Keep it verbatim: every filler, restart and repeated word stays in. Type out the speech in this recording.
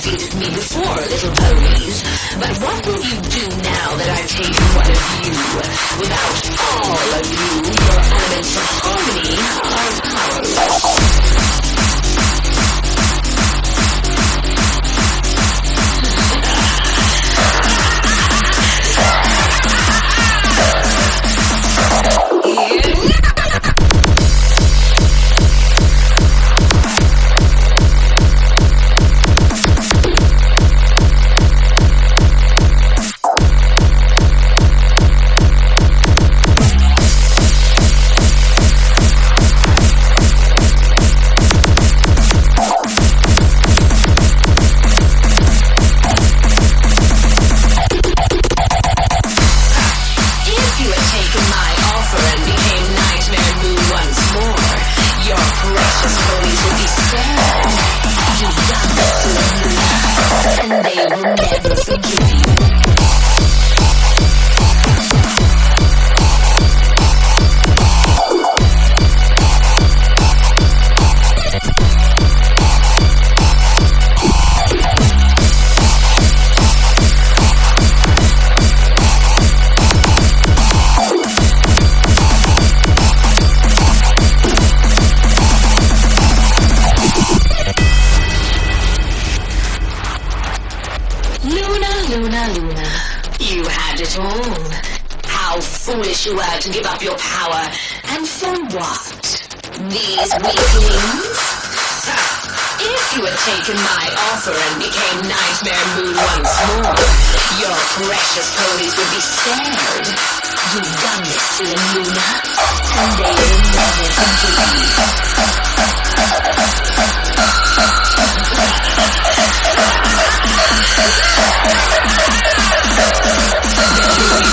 defeated me before, little ponies. But what will you do now that I've taken one of you? Without all of you, your elements of harmony are powerless. You were to give up your power, and for what? These weaklings? If you had taken my offer and became Nightmare Moon once more, your precious ponies would be spared. You've done this to them, Luna, and they will never forgive you.